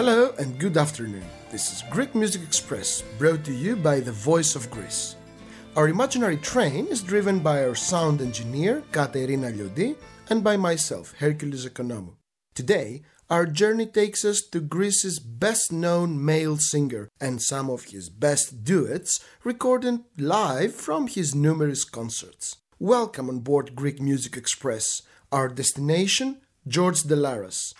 Hello and good afternoon. This is Greek Music Express, brought to you by the Voice of Greece. Our imaginary train is driven by our sound engineer, Katerina Liodi, and by myself, Hercules Economou. Today, our journey takes us to Greece's best-known male singer and some of his best duets recorded live from his numerous concerts. Welcome on board Greek Music Express. Our destination, George Delaras.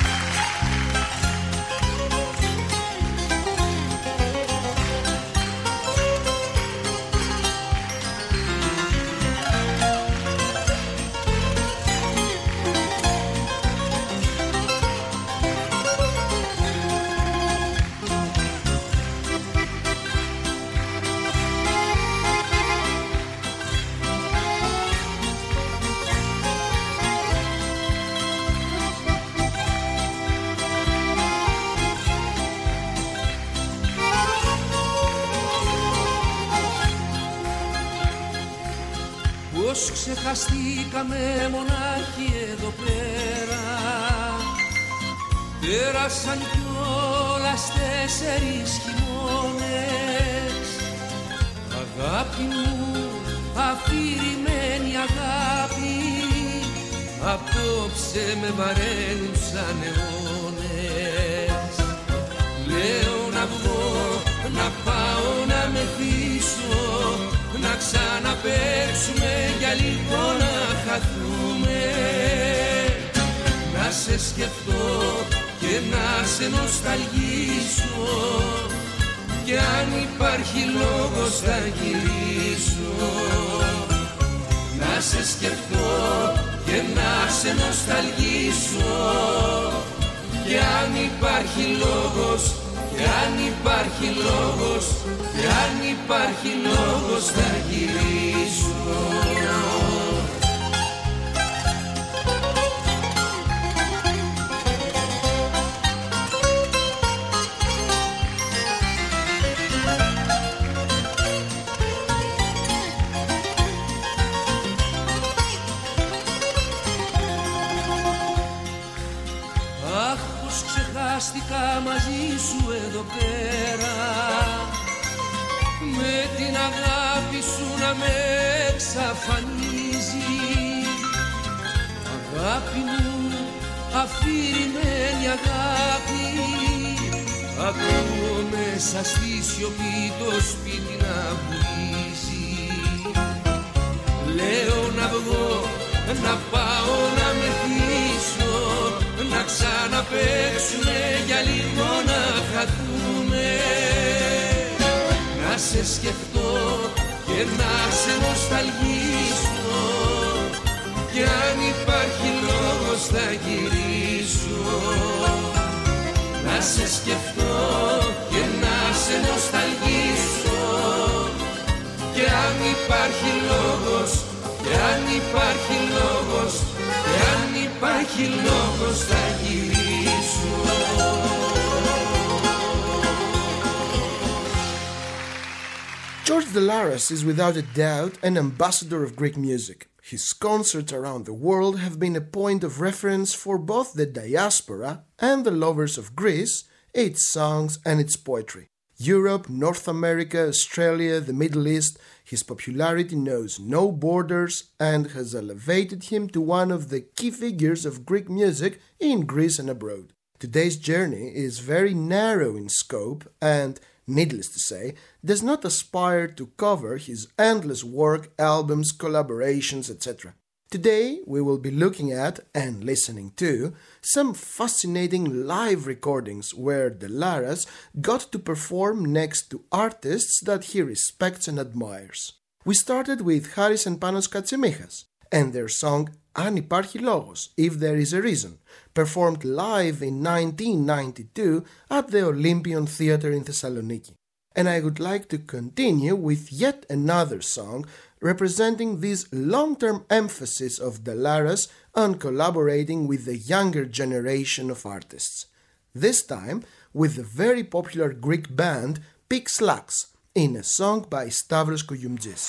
Πώς ξεχαστήκαμε μονάχοι εδώ πέρα. Πέρασαν κιόλας 4 χειμώνες. Αγάπη μου, αφηρημένη αγάπη, απόψε με βαραίνουν σαν αιώνες. Λέω να βγω, να πάω να μεθύσω, να ξαναπαίξουμε για λίγο να χαθούμε. Να σε σκεφτώ και να σε νοσταλγήσω, και αν υπάρχει λόγος θα γυρίσω. Να σε σκεφτώ και να σε νοσταλγήσω, και αν υπάρχει λόγος, και αν υπάρχει λόγος, και αν υπάρχει λόγος θα γυρίσω. Αχ, πως ξεχάστηκα μαζί σου εδώ πέρα, με την αγάπη σου να με εξαφανίζει. Αγάπη μου, αφηρημένη αγάπη, ακούω μέσα στη σιωπή το σπίτι να βουίζει. Λέω να βγω, να πάω να μεθύσω, να ξαναπαίξουμε για λίγο να χαθούμε. Να σε σκεφτώ και να σε νοσταλγήσω, και αν υπάρχει λόγος θα γυρίσω. Να σε σκεφτώ και να σε νοσταλγήσω, και αν υπάρχει λόγος, και αν υπάρχει λόγος, και αν υπάρχει λόγος θα γυρίσω. George Delaras is without a doubt an ambassador of Greek music. His concerts around the world have been a point of reference for both the diaspora and the lovers of Greece, its songs and its poetry. Europe, North America, Australia, the Middle East, his popularity knows no borders and has elevated him to one of the key figures of Greek music in Greece and abroad. Today's journey is very narrow in scope and, needless to say, does not aspire to cover his endless work, albums, collaborations, etc. Today we will be looking at, and listening to, some fascinating live recordings where Delaras got to perform next to artists that he respects and admires. We started with Haris and Panos Katsimichas and their song Αν υπάρχει λόγος, If There Is a Reason, performed live in 1992 at the Olympian Theatre in Thessaloniki. And I would like to continue with yet another song representing this long-term emphasis of Delaras on collaborating with the younger generation of artists. This time with the very popular Greek band Pixlax in a song by Stavros Kouyoumdjis.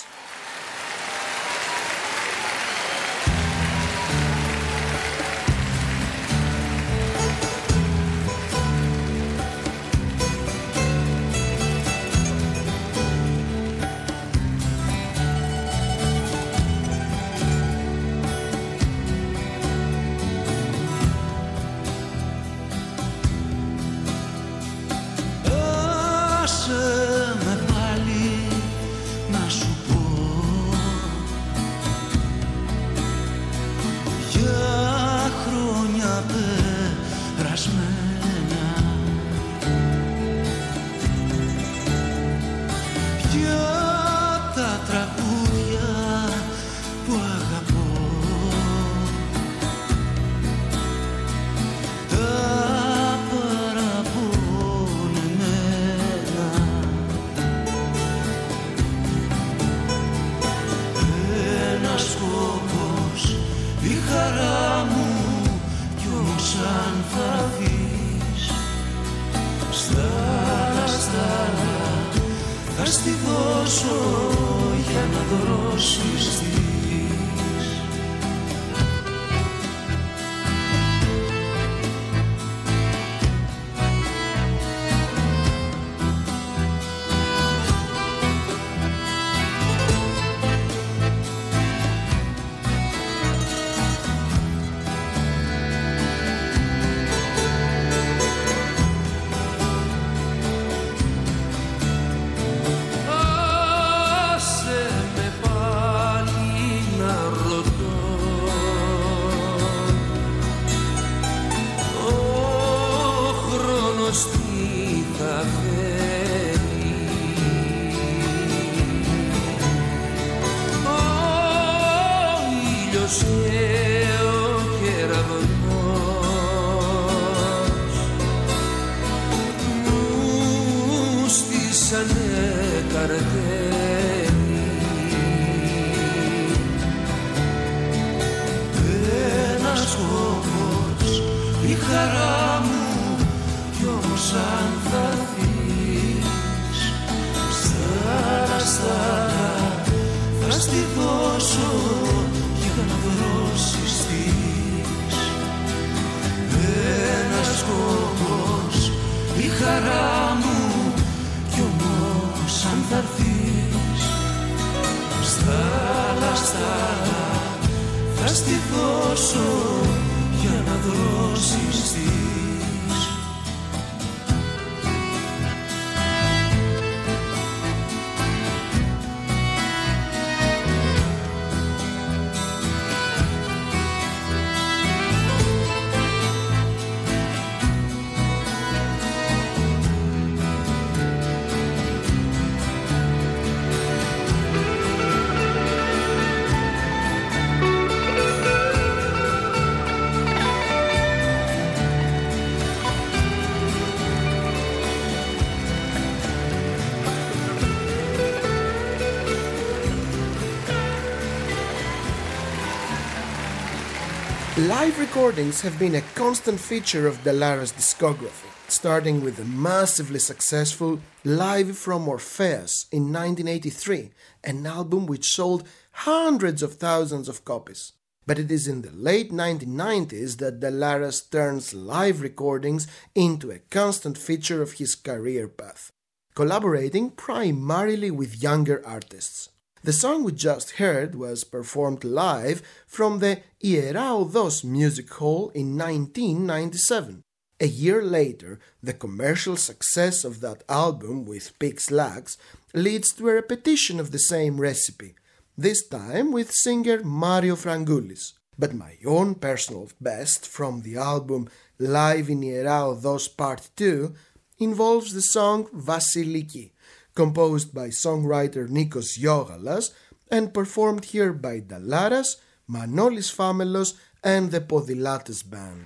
δρόσεις της. Live recordings have been a constant feature of Dalara's discography, starting with the massively successful Live from Orpheus in 1983, an album which sold hundreds of thousands of copies. But it is in the late 1990s that Dalaras turns live recordings into a constant feature of his career path, collaborating primarily with younger artists. The song we just heard was performed live from the Ιερά Οδός Music Hall in 1997. A year later, the commercial success of that album with Pix Lax leads to a repetition of the same recipe, this time with singer Mario Frangoulis. But my own personal best from the album Live in Ιερά Οδός Part 2 involves the song Vasiliki, composed by songwriter Nikos Yogalas and performed here by Dalaras, Manolis Famelos and the Podilates Band.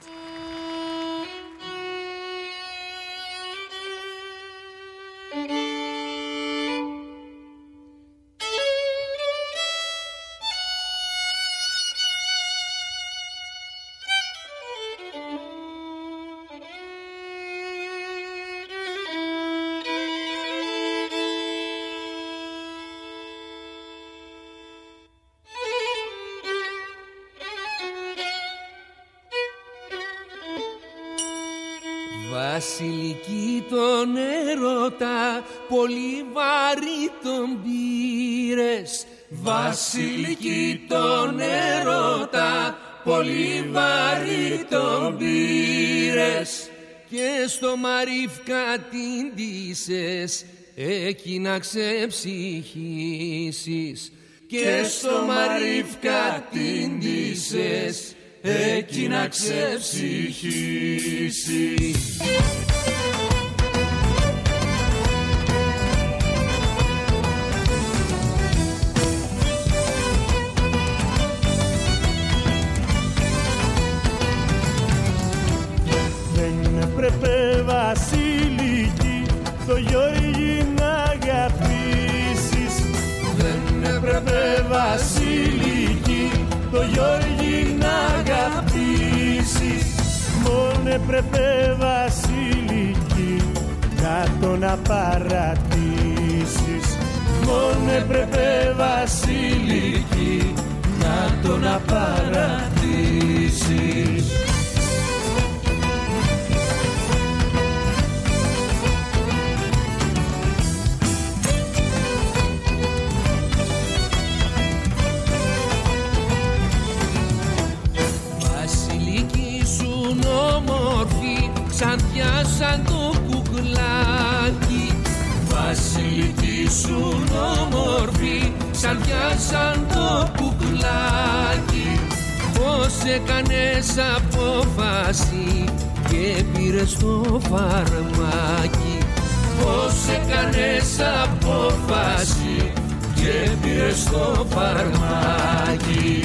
Βασιλική τον έρωτα, πολύ βαρύ τον πήρες. Βασιλική τον έρωτα, πολύ βαρύ τον πήρες. Και στο Μαρίφκα την ντύσες, εκεί να ξεψυχήσεις. Και στο Μαρίφκα την ντύσες, εκεί να ξεψυχήσεις. Δεν έπρεπε Βασιλική το Γιώργη να αγαπήσεις. Δεν έπρεπε Βασιλική το Γιώργη να αγαπήσεις. Μόνο έπρεπε Βασιλική κάτω να παρατήσεις. Μόνο έπρεπε Βασιλική το να παρατήσεις. Βασιλική σου όμορφη, ξανθιά σαν το κουκλάκι. Βασιλική σου όμορφη, ξανθιά σαν το κουκλάκι. Πώς έκανες απόφαση και πήρες το φαρμάκι. Πώς έκανες απόφαση και πήρες το φαρμάκι.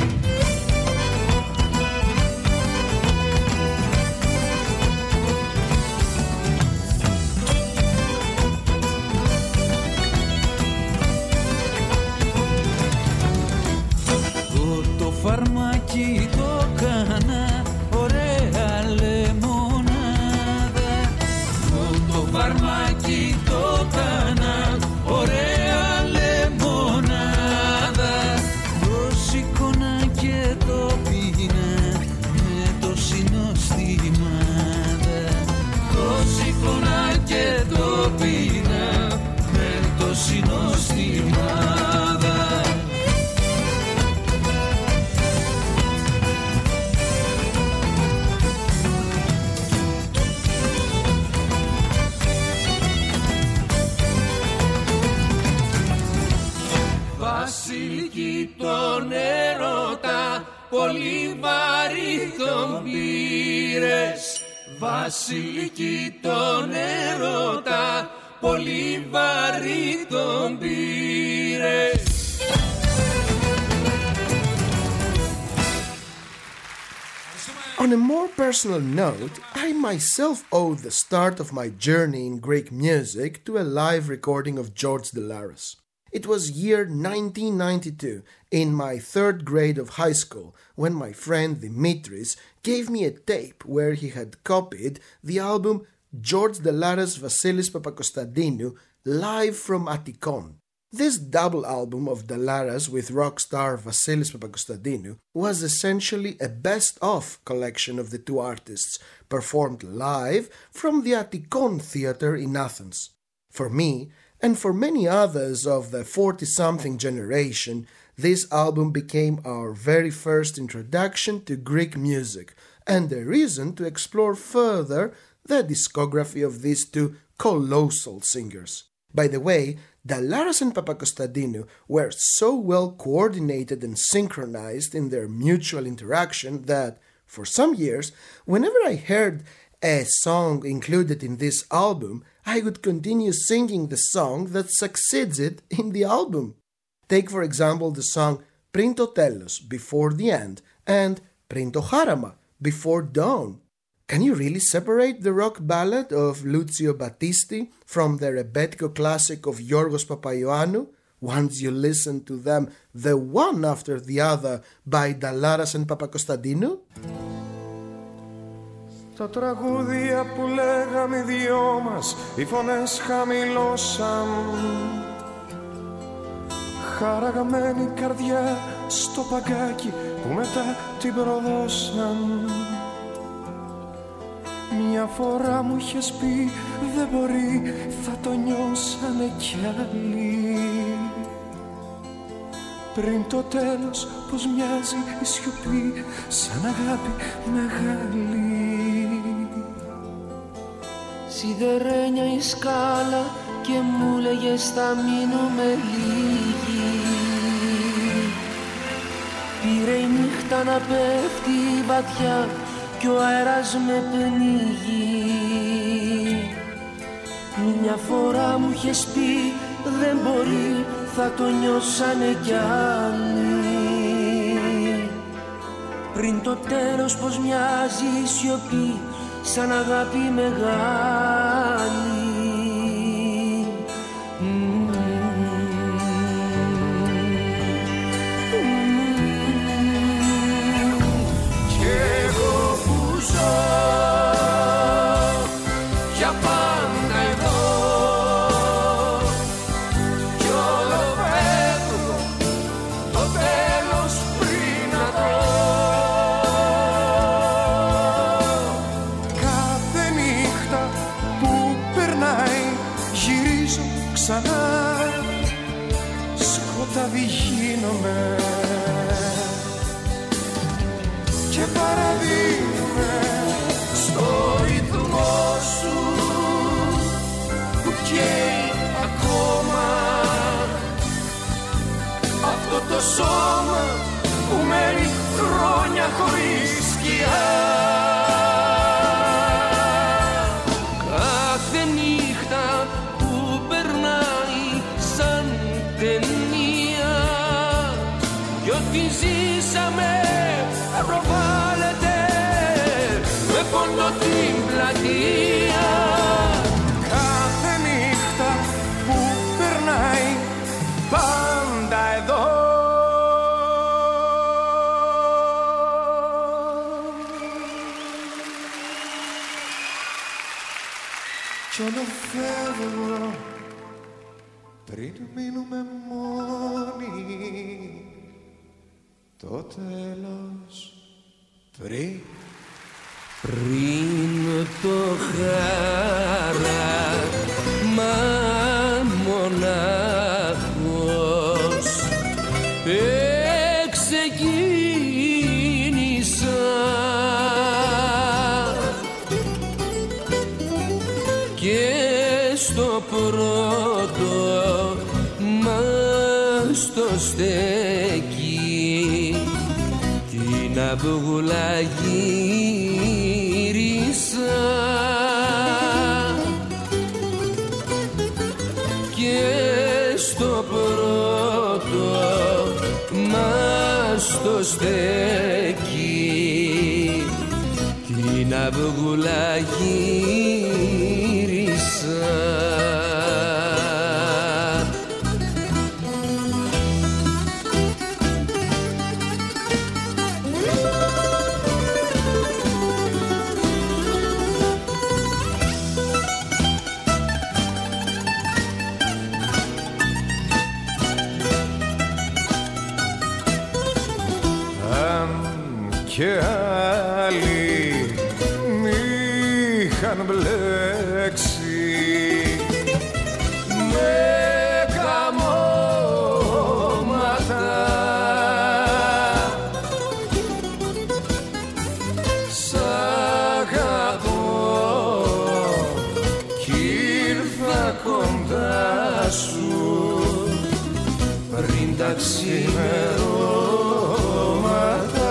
Φαρμάκι το κάνα ωραία λεμονάδα. Το φαρμάκι το κάνα ωραία λεμονάδα. Το σήκωνα και το πίνα με το συνοστιμάδα. Το σήκωνα και το πίνα με το συνοστιμάδα. Βασιλική τον έρωτα, πολύ βαρύ τον πήρες. Βασιλική τον έρωτα, πολύ βαρύ τον πήρες. On a more personal note, I myself owe the start of my journey in Greek music to a live recording of George Delaras. It was year 1992, in my third grade of high school, when my friend Dimitris gave me a tape where he had copied the album George Delaras Vasilis Papakostadinu live from Attikon. This double album of Delaras with rock star Vasilis Papakostadinu was essentially a best-of collection of the two artists, performed live from the Attikon Theatre in Athens. For me, and for many others of the 40-something generation, this album became our very first introduction to Greek music and a reason to explore further the discography of these two colossal singers. By the way, Delaras and Papakostadinu were so well coordinated and synchronized in their mutual interaction that, for some years, whenever I heard a song included in this album, I would continue singing the song that succeeds it in the album. Take for example the song Πριν το τέλος, Before the End, and Πριν το χάραμα, Before Dawn. Can you really separate the rock ballad of Lucio Battisti from the rebetiko classic of Yorgos Papaioannou once you listen to them the one after the other by Delaras and Papakostadinu? Τα τραγούδια που λέγαμε οι δυο μας, οι φωνές χαμηλώσαν. Χαραγμένη καρδιά στο παγκάκι που μετά την προδώσαν. Μια φορά μου είχες πει δεν μπορεί, θα το νιώσανε κι άλλοι. Πριν το τέλος πως μοιάζει η σιωπή σαν αγάπη μεγάλη. Σιδερένια η σκάλα και μου λέγες θα μείνουμε λίγοι. Πήρε η νύχτα να πέφτει βαθιά κι ο αέρας με πνίγει. Μια φορά μου είχες πει δεν μπορεί, θα το νιώσανε κι άλλοι. Πριν το τέλος πως μοιάζει η σιωπή σαν αγάπη μεγάλη. Κι εγώ που ζω για πάντα εδώ κι όλο φεύγω το τέλος πριν να τα ξανά σκοτάδι γίνομαι και παραδίνομαι στο ρυθμό σου που καίει ακόμα αυτό το σώμα που μένει χρόνια χωρίς σκιά. Κάθε νύχτα που περνάει σαν ταινία κι ό,τι ζήσαμε προβάλλεται με πόνο την πλατεία. Κάθε νύχτα που περνάει πάντα εδώ κι όλο φεύγω πριν μείνουμε μόνοι το τέλος πριν το χάραμα μονάχος ξεκίνησα και στο πρώτο μας το στέκει την αυγούλα γύρισα και στο πρώτο μας το στέκει την αυγούλα γύρισα. και άλλοι μ' είχαν μπλέξει με καμώματα. Σ' αγαπώ κι ήρθα κοντά σου πριν τα ξημερώματα.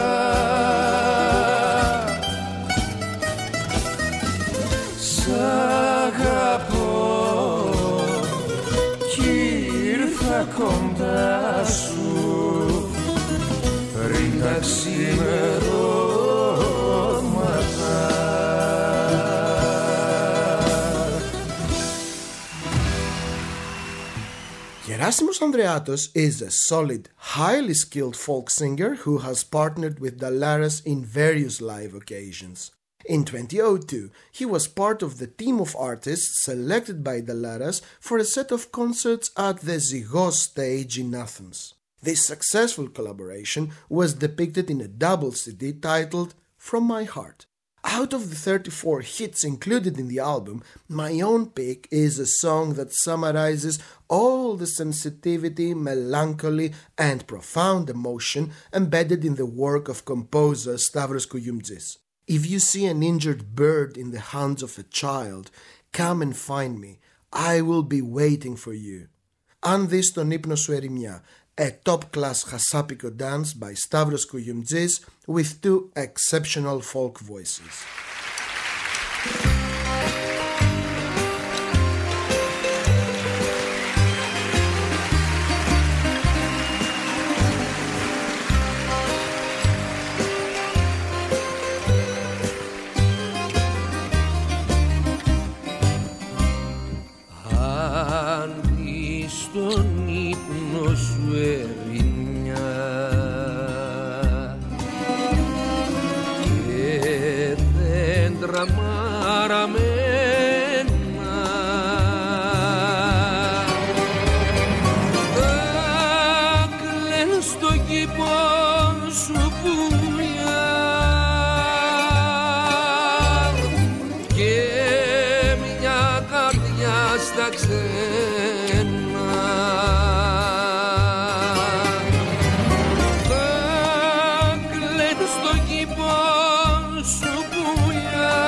Κοντά σου πριν τα ξημερώματα. Gerasimos Andreatos is a solid, highly skilled folk singer who has partnered with Dalaras in various live occasions. In 2002, he was part of the team of artists selected by Dalaras for a set of concerts at the Zygos stage in Athens. This successful collaboration was depicted in a double CD titled From My Heart. Out of the 34 hits included in the album, my own pick is a song that summarizes all the sensitivity, melancholy, and profound emotion embedded in the work of composer Stavros Kouyoumtzis. If you see an injured bird in the hands of a child, come and find me. I will be waiting for you. Αν δεις τον ύπνο σου ερημιά, a top-class Hasapiko dance by Stavros Kouyoumtzis with two exceptional folk voices. Στον ύπνο σου ερημιά και δεν στα ξένα. Θα κλαίνουν στο κήπο σου πουλιά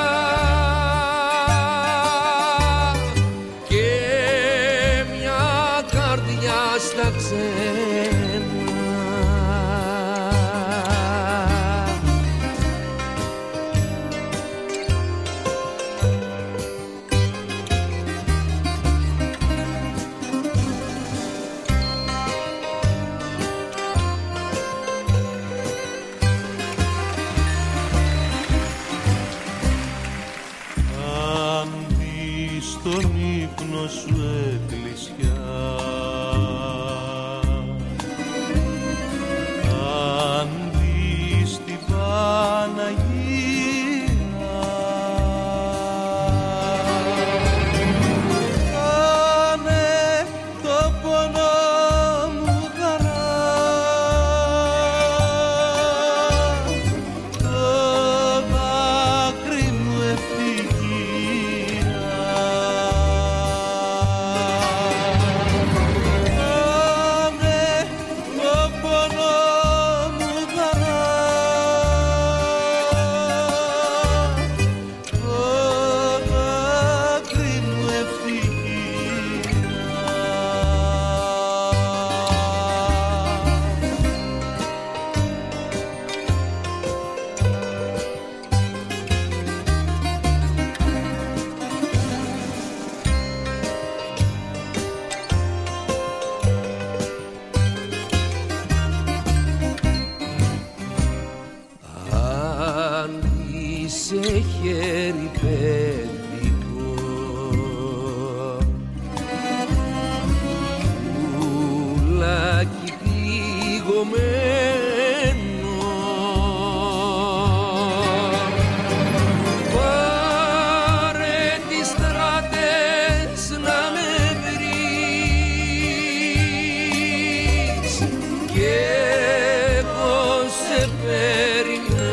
και μια καρδιά στα ξένα. Στον ύπνο σου εκκλησιά, αν δεις την Παναγία, κάνε το πόνο μου χαρά, το δάκρυ μου ευτυχία. χέρι παιδικό, πουλάκι πληγωμένο, πάρε τις στράτες να με βρεις και εγώ σε περιμένω.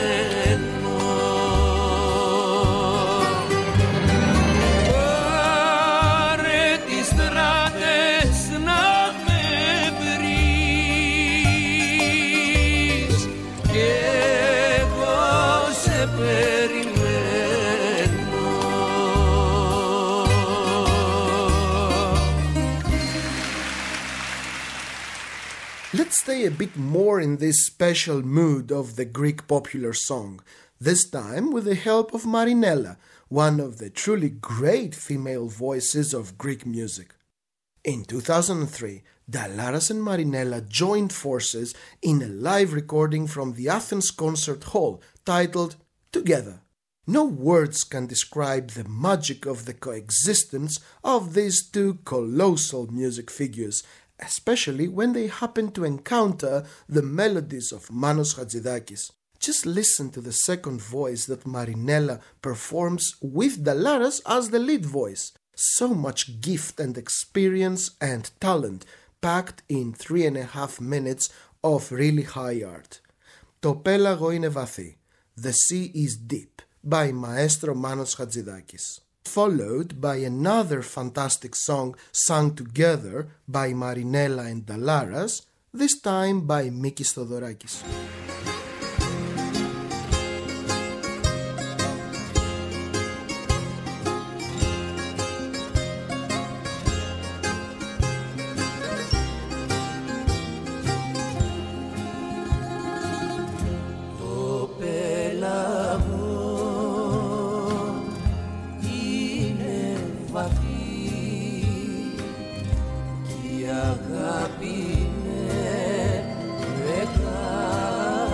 Let's stay a bit more in this special mood of the Greek popular song, this time with the help of Marinella, one of the truly great female voices of Greek music. In 2003, Dallaras and Marinella joined forces in a live recording from the Athens Concert Hall titled Together. No words can describe the magic of the coexistence of these two colossal music figures, especially when they happen to encounter the melodies of Manos Hatzidakis. Just listen to the second voice that Marinella performs with Dallaras as the lead voice. So much gift and experience and talent packed in 3.5 minutes of really high art. Το πέλαγο είναι βαθύ, The Sea is Deep, by Maestro Manos Hatzidakis, followed by another fantastic song sung together by Marinella and Dallaras, this time by Mikis Thodorakis. Αγάπη είναι μεγάλη.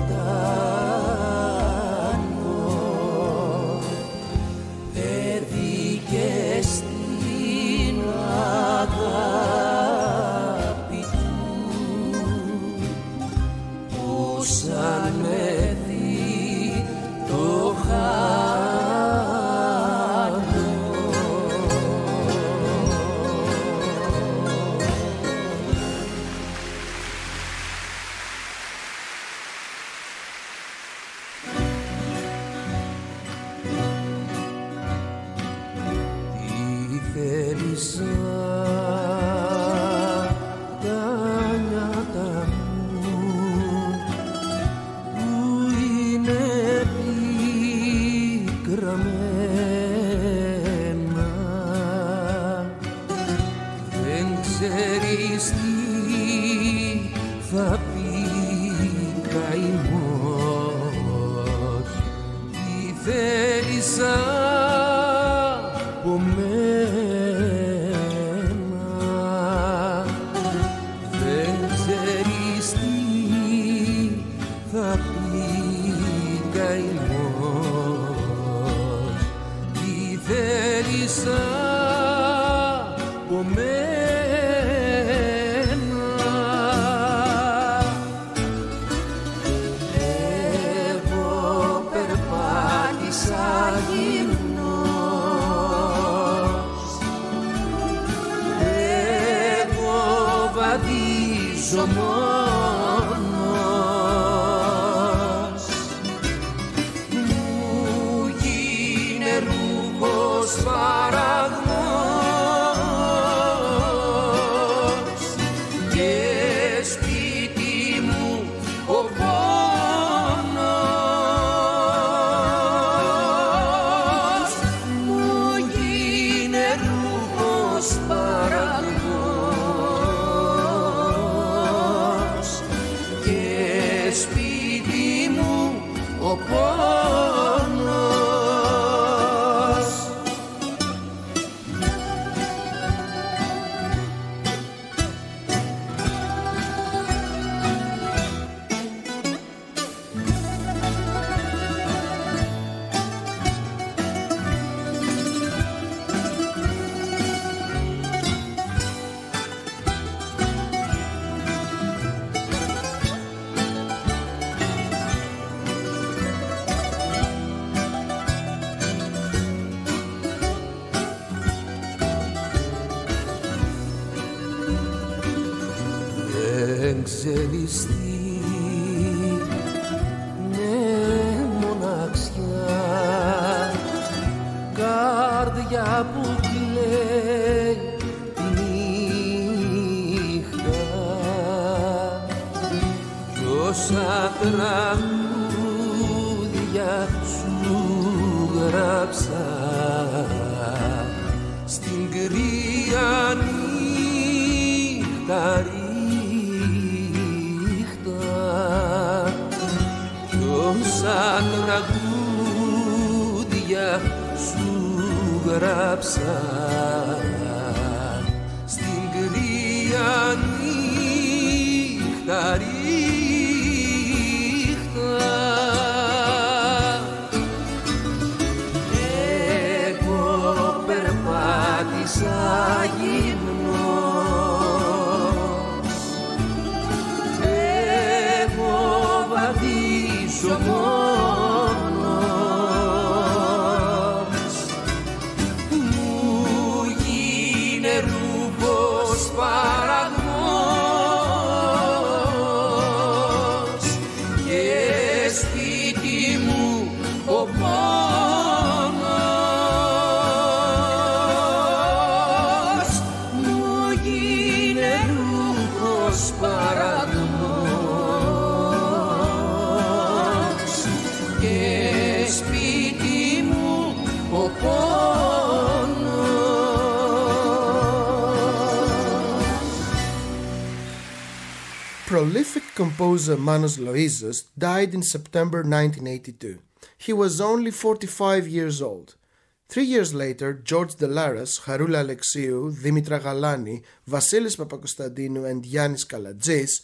Prolific composer Manos Loizos died in September 1982. He was only 45 years old. 3 years later, George Delaras, Haroula Alexiou, Dimitra Galani, Vasilis Papakonstantinou and Yannis Kaladjis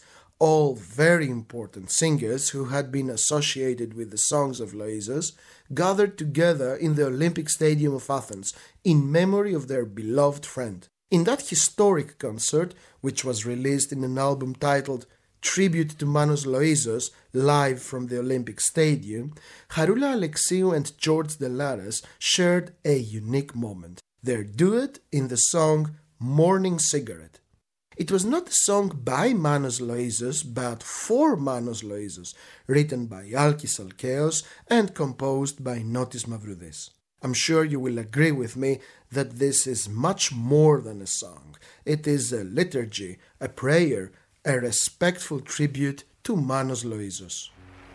all very important singers who had been associated with the songs of Loizos, gathered together in the Olympic Stadium of Athens in memory of their beloved friend. In that historic concert, which was released in an album titled Tribute to Manos Loizos, live from the Olympic Stadium, Haroula Alexiou and George Delaras shared a unique moment, their duet in the song Morning Cigarette. It was not a song by Manos Loizos, but for Manos Loizos, written by Alkis Alkeos and composed by Notis Mavroudis. I'm sure you will agree with me that this is much more than a song. It is a liturgy, a prayer, a respectful tribute to Manos Loizos.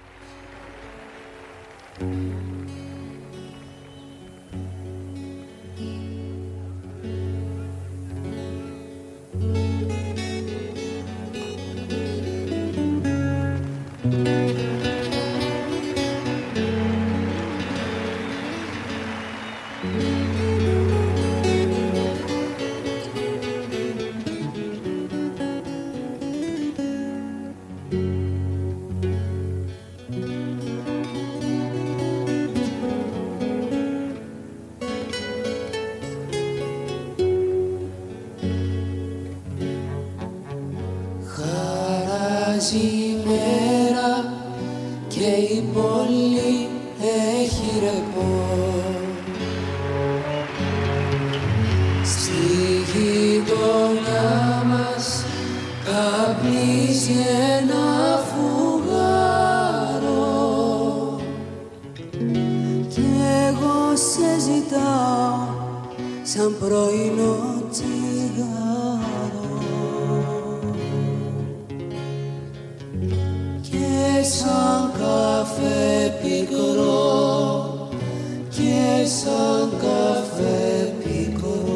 Χαράζει η μέρα και η πόλη έχει ρεπό. Στη γειτονιά μας καπνίζει ένα φουγάρο κι εγώ σε ζητάω σαν πρωινό τσιγάρο και σαν καφέ πικρό και σαν καφέ πικρό.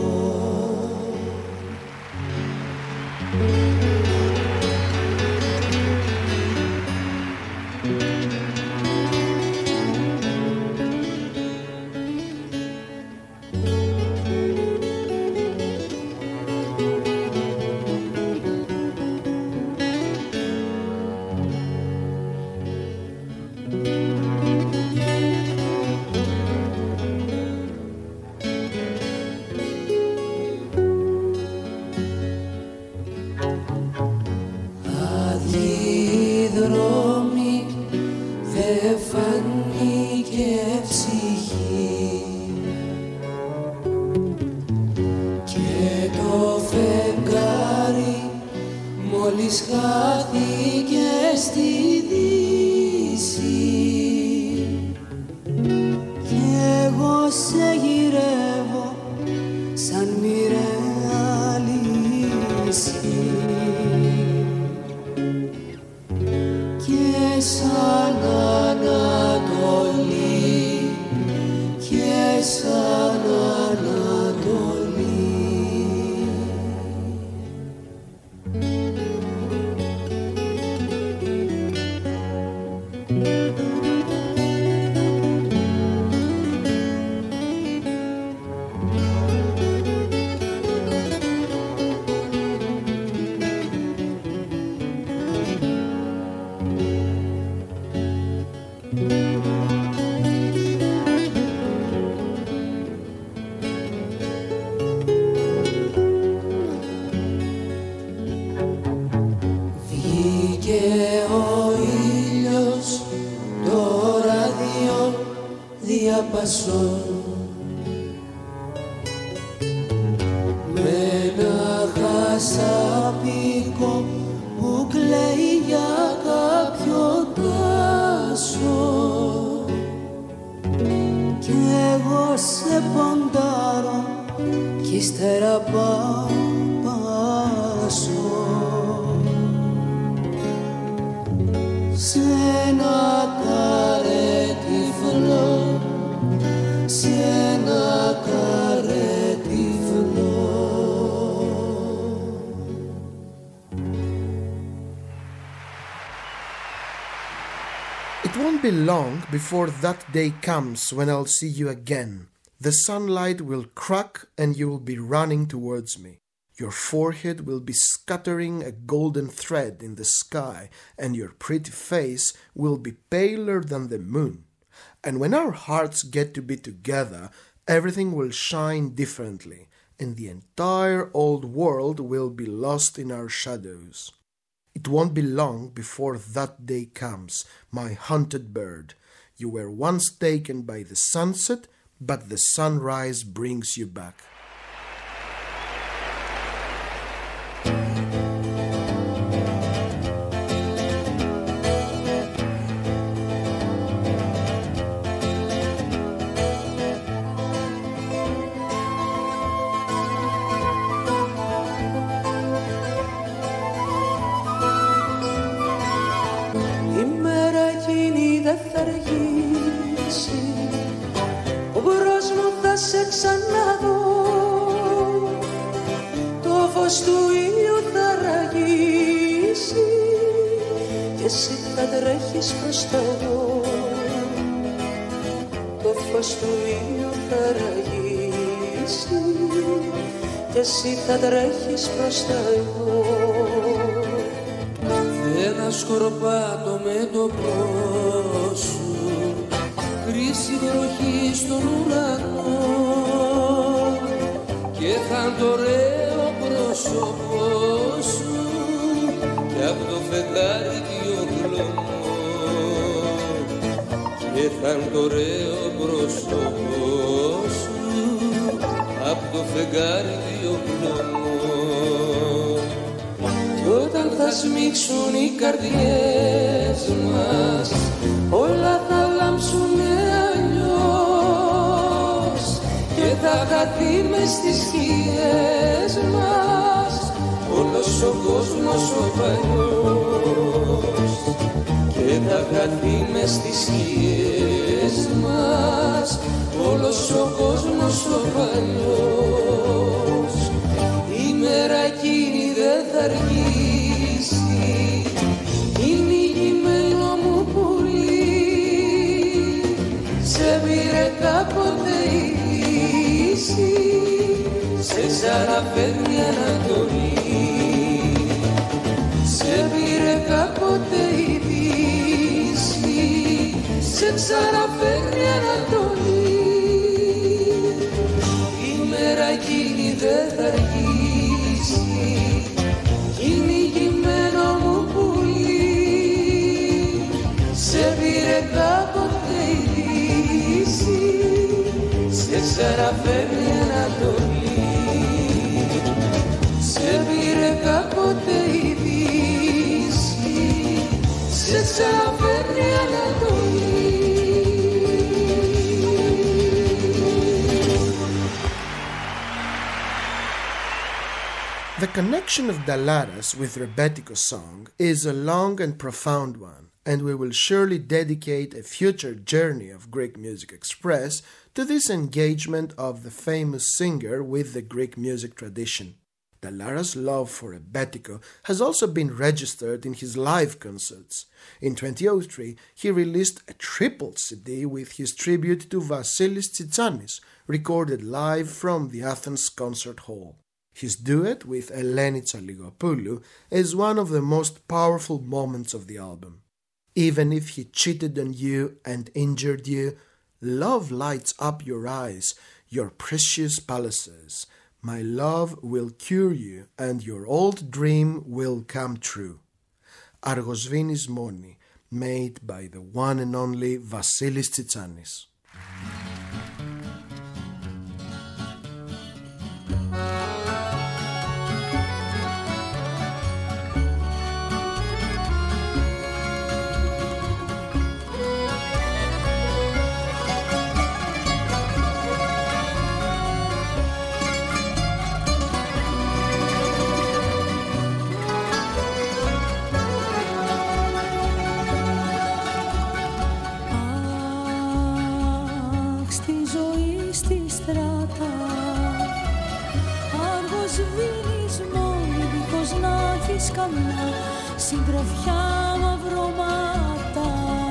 Με ένα χασαπίκο που κλαίει για κάποιο τάσο κι εγώ σε ποντάρω κι ύστερα πάσω σε ένα καρέ τυφλό, σε ένα καρέ τυφλό. It won't be long before that day comes when I'll see you again. The sunlight will crack and you will be running towards me. Your forehead will be scattering a golden thread in the sky, and your pretty face will be paler than the moon. And when our hearts get to be together, everything will shine differently, and the entire old world will be lost in our shadows. It won't be long before that day comes, my hunted bird. You were once taken by the sunset, but the sunrise brings you back. Εσύ θα τρέχεις μπροστά εγώ. Δεν θα σκορπά το μέτωπό σου, χρύση βροχή στον ουρανό, και θα είναι το ωραίο πρόσωπό σου κι απ' το φεγγάρι διωγλωμό, και θα είναι το ωραίο πρόσωπό σου απ' το φεγγάρι διωγλωμό. Κι όταν θα σμίξουν οι καρδιές μας, όλα θα λάμψουνε αλλιώς, και θα χαθεί μες στις σκιές μας όλος ο κόσμος ο παλιός, και θα χαθεί μες στις σκιές μας όλος ο κόσμος ο παλιός. Η μέρα εκείνη δεν θα αργήσει, είναι ηγημένο μου πουλί, σε πήρε κάποτε η δύση, σε ξαναφέρνει Ανατολή, σε πήρε κάποτε η δύση, σε ξαναφέρνει Ανατολή. Εκείνη δεν θα αργήσει, κυνηγημένο μου πουλί, σε πήρε κάποτε η δύση, σε ξαναφέρνει Ανατολή, σε πήρε κάποτε η δύση, σε ξαναφέρνει Ανατολή. The connection of Dalaras with Rebetiko's song is a long and profound one, and we will surely dedicate a future journey of Greek Music Express to this engagement of the famous singer with the Greek music tradition. Dalaras' love for Rebetiko has also been registered in his live concerts. In 2003, he released a triple CD with his tribute to Vasilis Tsitsanis, recorded live from the Athens Concert Hall. His duet with Eleni Tsaligopoulou is one of the most powerful moments of the album. Even if he cheated on you and injured you, love lights up your eyes, your precious palaces. My love will cure you and your old dream will come true. Argosvinis Moni, made by the one and only Vasilis Tsitsanis. Καμιά συντροφιά μαυρώματα,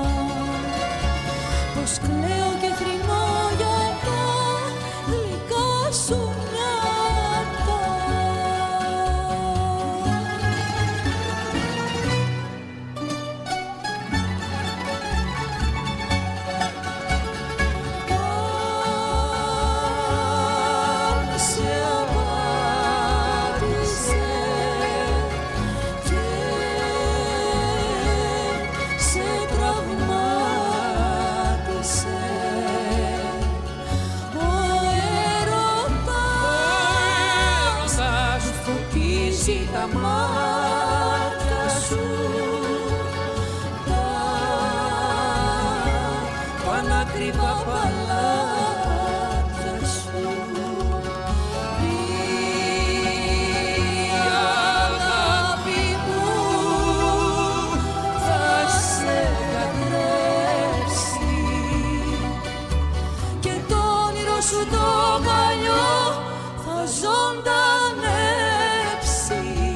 πως κλαίω και θρηνώ για τα γλυκά σου νιάτα. πανάκριβα παλάτια σου. Η αγάπη μου θα σε κατρέψει και το όνειρο σου το παλιό θα ζωντανέψει.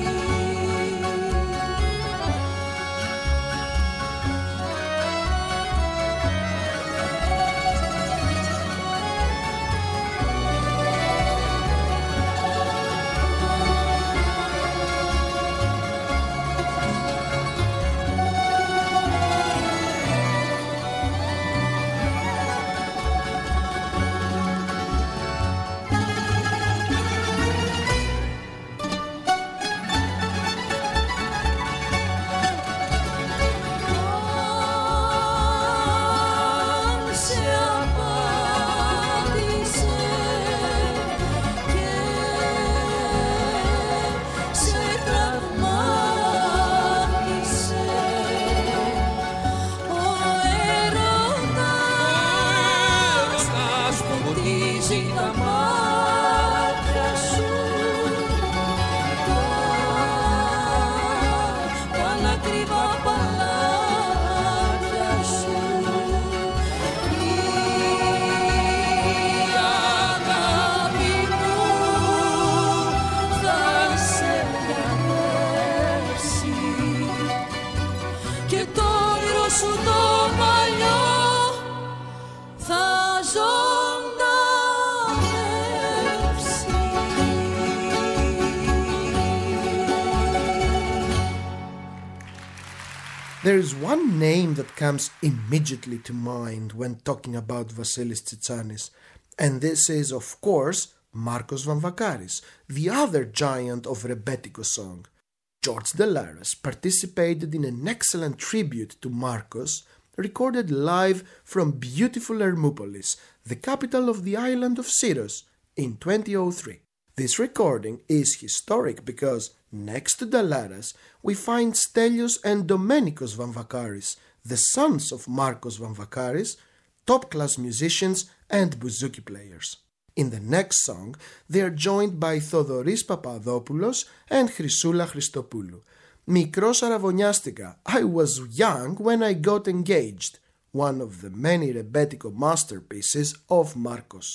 There is one name that comes immediately to mind when talking about Vasilis Tsitsanis, and this is, of course, Marcos Vamvakaris, the other giant of rebetiko song. George Delaras participated in an excellent tribute to Marcos, recorded live from beautiful Hermopolis, the capital of the island of Syros, in 2003. This recording is historic because, next to Delaras, we find Stelios and Domenikos Vamvakaris, the sons of Marcos Vamvakaris, top-class musicians and bouzouki players. In the next song, they are joined by Thodoris Papadopoulos and Chrysoula Christopoulou. Mikros Arαβωνιάστηκα, I was young when I got engaged, one of the many rebetiko masterpieces of Marcos.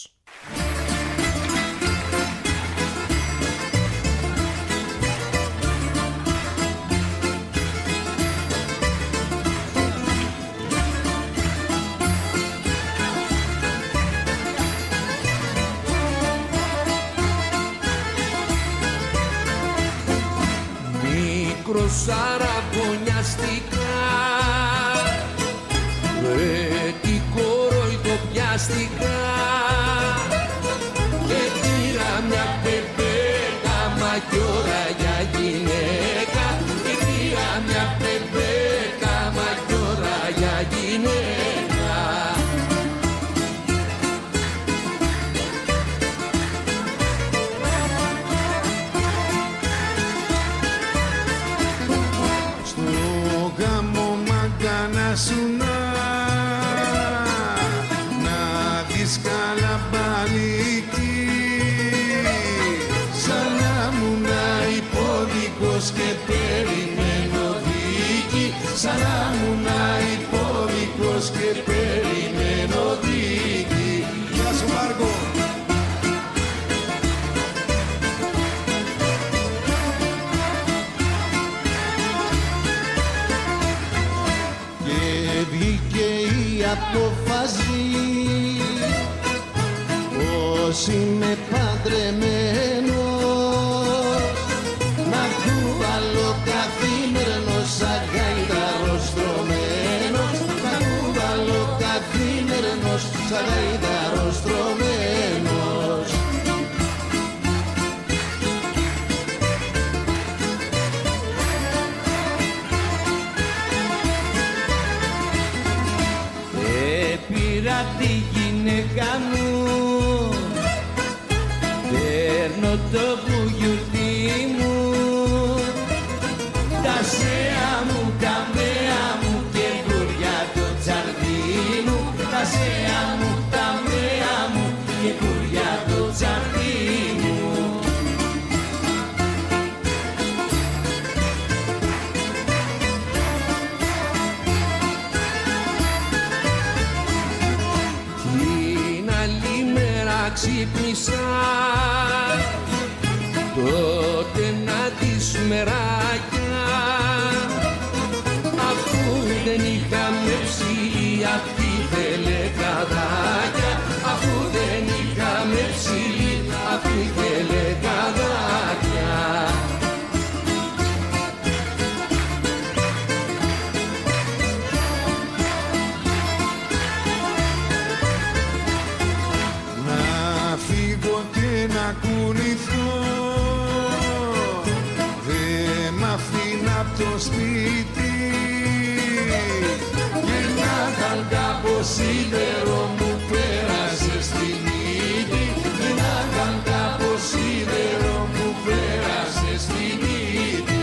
Αραβωνιαστικά, rebetiko ροϊδοπιαστικά, και πήρα μια πεπέτα μαγιόρα για γυναίκα, και πήρα μια πεπέτα μαγιόρα για γυναίκα. Σου να δεις καλαμπαλική, σαν να ήμουν υπόδικος και περιμένω δίκη, σαν να ήμουν υπόδικος και περιμένω δίκη. Γεια σου Μάρκο. Αποφασί πως είμαι παντρεμένος, να κουβαλώ καθήμερνος σαν γαϊδαρός τρωμένος, να κουβαλώ καθήμερνος σαν γαϊδαρός τρωμένος. Πήρα τη γυναίκα μου, παίρνω το βουγιουρτί μου, τα σέα μου, τα μέα μου και βουριά το τσαρδί μου, τα σέα ξύπνησα, τότε να τις μεράκια, αφού δεν είχαμε ψήλει αυτή θέλε καδάκια, αφού δεν είχαμε ψήλει αυτή θέλε καδάκια. Να φύγω και να κουνηθώ, δε μ' αφήνω απ' το σπίτι, και να ήταν κάπως σίδερο μου πέρασε στη μύτη, και να ήταν κάπως σίδερο μου πέρασε στη μύτη.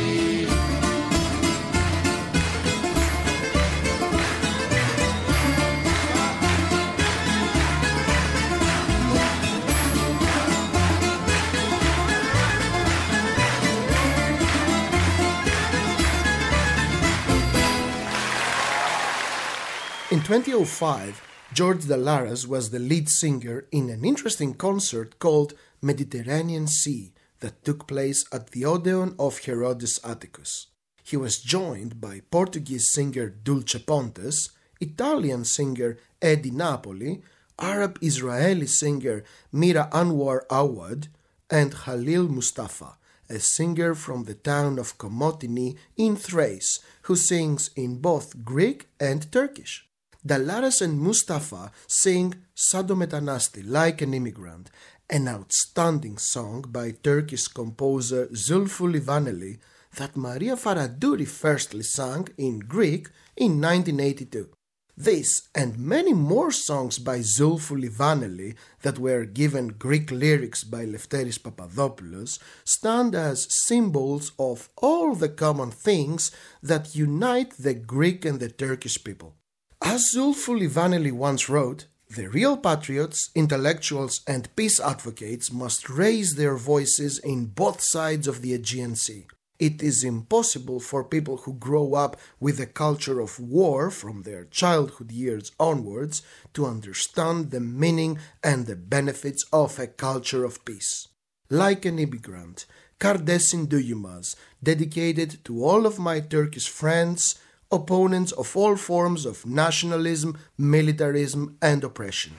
In 2005, George Dalaras was the lead singer in an interesting concert called Mediterranean Sea that took place at the Odeon of Herodes Atticus. He was joined by Portuguese singer Dulce Pontes, Italian singer Eddie Napoli, Arab-Israeli singer Mira Anwar Awad, and Khalil Mustafa, a singer from the town of Komotini in Thrace, who sings in both Greek and Turkish. Dalaras and Mustafa sing Sado Metanasti, Like an Immigrant, an outstanding song by Turkish composer Zulfu Livaneli that Maria Faradouri firstly sang in Greek in 1982. This and many more songs by Zulfu Livaneli that were given Greek lyrics by Lefteris Papadopoulos stand as symbols of all the common things that unite the Greek and the Turkish people. As Zulfu Livaneli once wrote, the real patriots, intellectuals and peace advocates must raise their voices in both sides of the Aegean Sea. It is impossible for people who grow up with a culture of war from their childhood years onwards to understand the meaning and the benefits of a culture of peace. Like an Immigrant, Kardeşin Duyulmaz, dedicated to all of my Turkish friends, opponents of all forms of nationalism, militarism and oppression.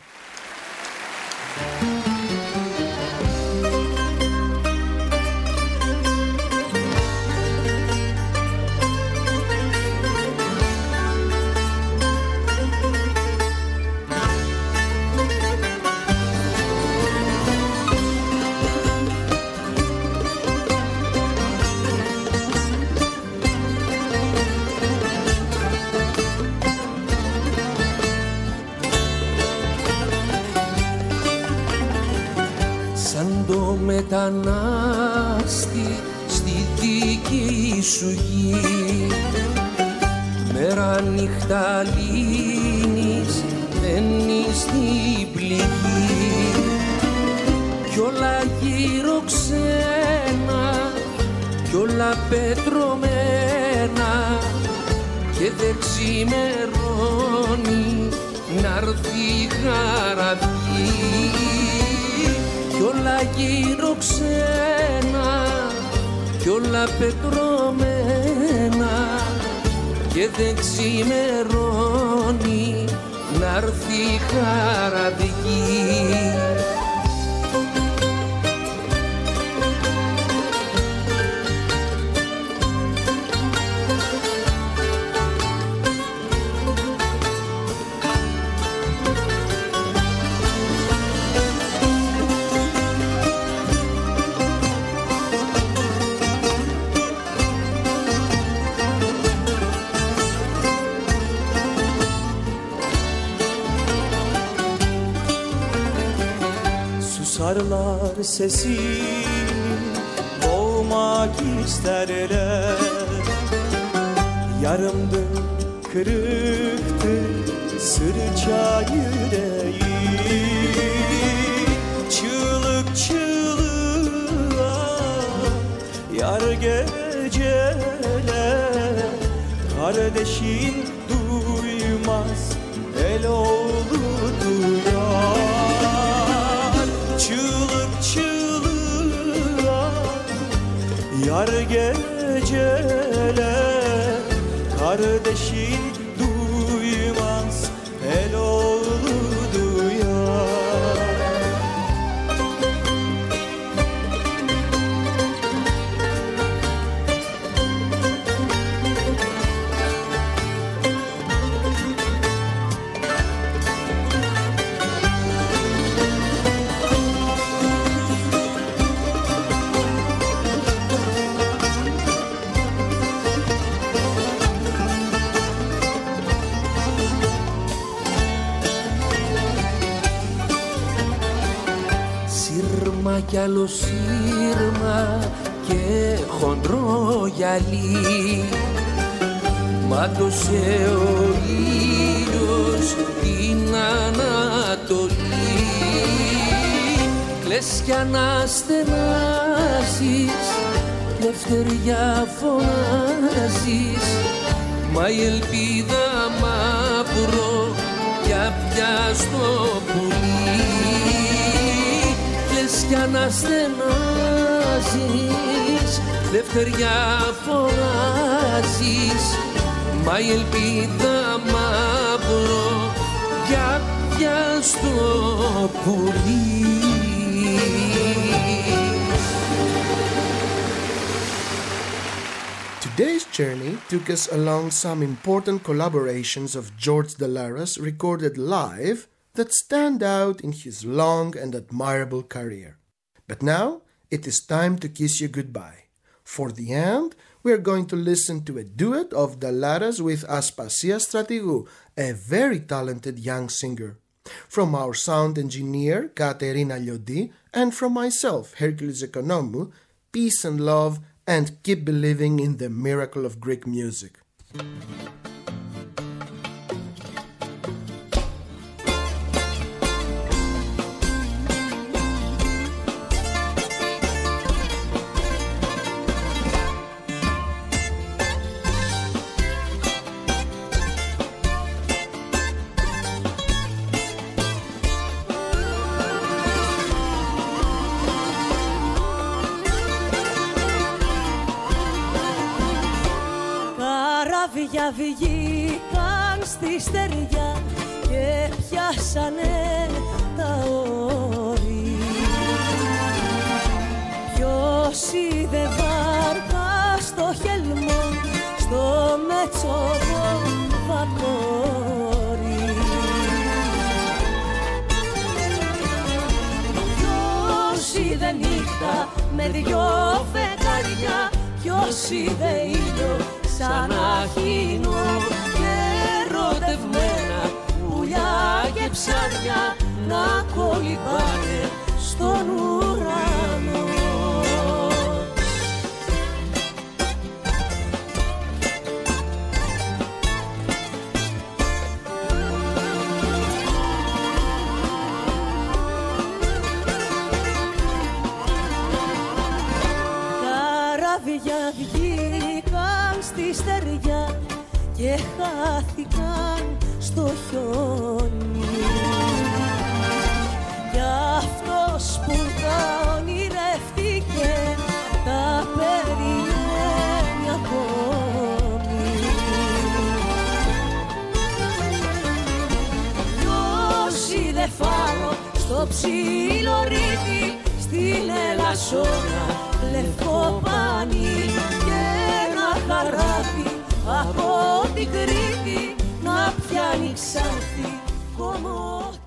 Μετανάστη στη δική σου γη, μέρα νύχτα λύνεις, μπαίνεις στην πληγή, κι όλα γύρω ξένα, κι όλα πετρωμένα, και δεν ξημερώνει να'ρθεί η χαραυγή. Κι όλα γύρω ξένα, κι όλα πετρωμένα, και δεν ξημερώνει να'ρθεί η χαραυγή. Sarılar sesi boğmak isterler, yarımdı, kırıktı sırça yüreğim. Çığlık çığlığa yar geceler, kardeşin duymaz el oğlu duyar. kar geceler. Kardeşin duymaz, el oğlu duyar. Κι άλλο σύρμα και χοντρό γυαλί, μάτωσε ο ήλιος την Ανατολή. Κλαις κι αναστενάζεις, λευτεριά φωνάζεις, μα η ελπίδα μαύρο για πια στο πουλί. Κι αναστενάζεις, λευτεριά φωνάζεις, μα η ελπίδα μαύρο για πια στο πουλί. Today's journey took us along some important collaborations of George Dalaras recorded live that stand out in his long and admirable career. But now it is time to kiss you goodbye. For the end, we are going to listen to a duet of Dalaras with Aspasia Stratigou, a very talented young singer. From our sound engineer, Katerina Liodi, and from myself, Hercules Economou, peace and love, and keep believing in the miracle of Greek music. Βγήκαν στη στεριά και πιάσανε τα όρη. Ποιος είδε βάρκα στο χελμό, στο Μετσόβο βαπόρι. Ποιος είδε νύχτα με δυο φεγγαριά, ποιος είδε ήλιο σαν αχίνο και ερωτευμένα πουλιά και ψάρια να κολυμπάνε στον ουρανό. Καράβια βγήκαν στη στεριά και χάθηκαν στο χιόνι. Κι αυτός που τα ονειρεύτηκε τα περιμένει ακόμη. Ποιος είδε φάρο στο ψιλορίτι, στην Ελασσόνα λευκό πανί και ένα χαράτι από την Κρήτη να πιάνει Ξάνθη κομμωτή.